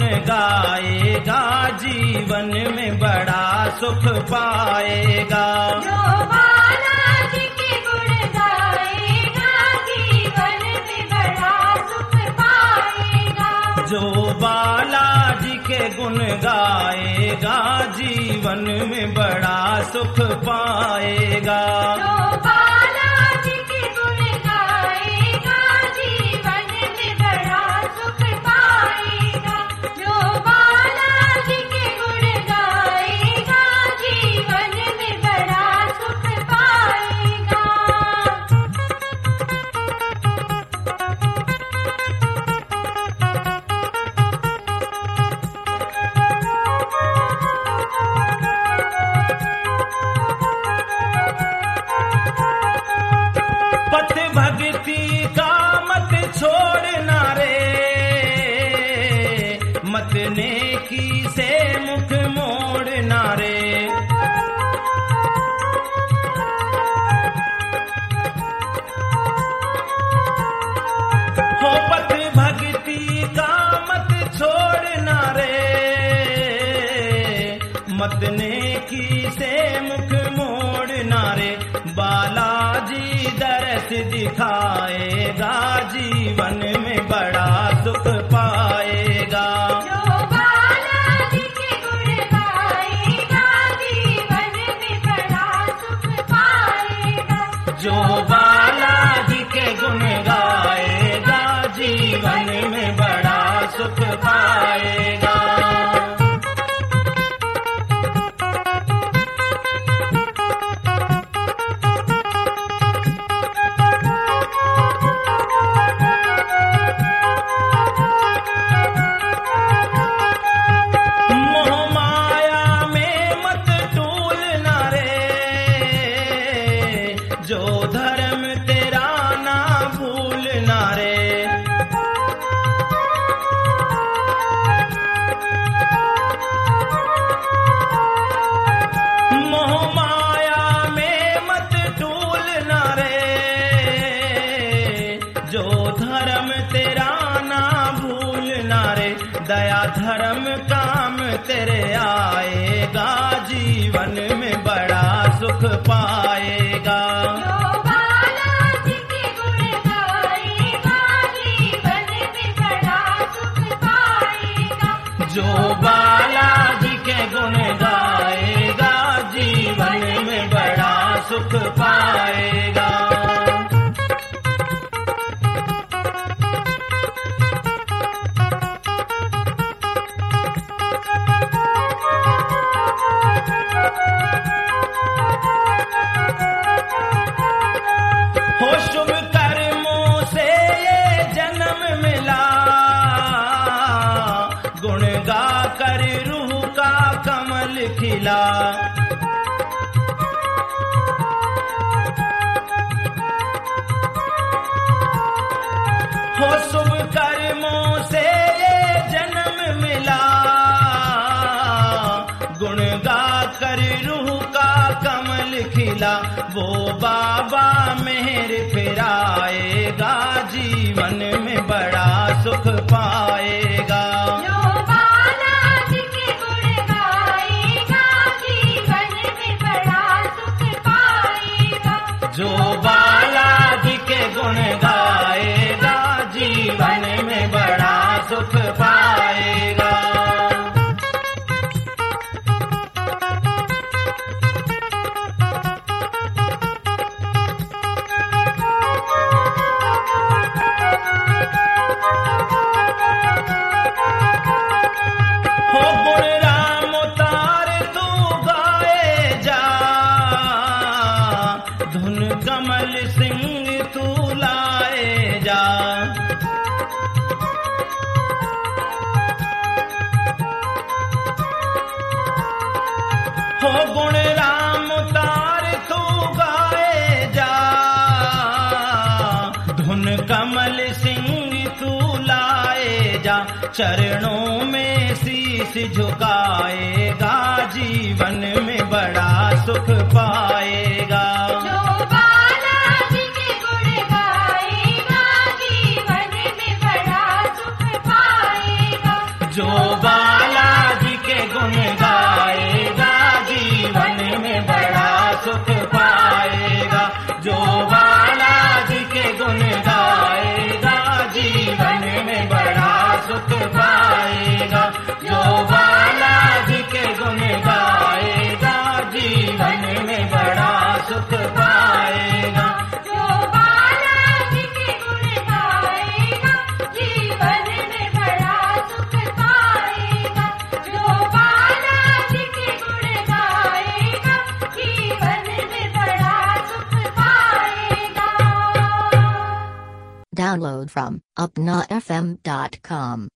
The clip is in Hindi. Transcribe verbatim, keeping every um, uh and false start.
गाएगा जीवन में बड़ा सुख पाएगा। जो बालाजी के गुण गाएगा जीवन में बड़ा सुख पाएगा। जो बालाजी के गुण गाएगा जीवन में बड़ा सुख पाएगा। जो बालाजी के गुण गाएगा जीवन में बड़ा सुख पाएगा। जो बालाजी के गुण गाएगा जीवन में बड़ा सुख पाएगा। पथ भक्ति का मत छोड़ना रे, मत नेकी से मुख मोड़ना रे। हो पथ भक्ति का मत छोड़ना रे, मत नेकी से मुख मोड़ना रे। बालाजी दरस दिखाएगा जीवन में बड़ा सुख पाएगा। जो बालाजी के गुण गाएगा जीवन में बड़ा सुख पाएगा। जो बालाजी के गुण गाएगा जीवन में बड़ा सुख पाएगा। मोह माया में मत टूलना रे, जो धर्म तेरा ना भूलना रे। मोह माया में मत टूलना रे, जो धर्म तेरा ना भूलना रे। दया धर्म काम तेरे आएगा जीवन में बड़ा सुख पाएगा। जो बालाजी के गुण गाएगा जीवन में बड़ा सुख पाएगा। जो बालाजी के गुण गाएगा जीवन में बड़ा सुख पाएगा। हो शुभ कर्मों से ये जन्म मिला, गुण गा कर रूह का कमल खिला। हो शुभ कर्मों से ये जन्म मिला, गुण गा कर रूह का कमल खिला। वो बाबा मेहर फिराएगा जीवन में बड़ा सुख पाएगा। जो बालाजी के गुण गाएगा जीवन में बड़ा सुख पाएगा। जो बालाजी के गुण गाएगा जीवन में बड़ा सुख पाएगा। हो गुण राम तार तू गाए जा, धुन कमल सिंह तू लाए जा। हो गुण राम तार तू गाए जा, धुन कमल सिंह तू लाए जा। चरणों में शीश झुकाएगा जीवन में बड़ा सुख पाएगा। जो बालाजी के गुण गाएगा जीवन में बड़ा सुख पाएगा। जो Download from upna f m dot com.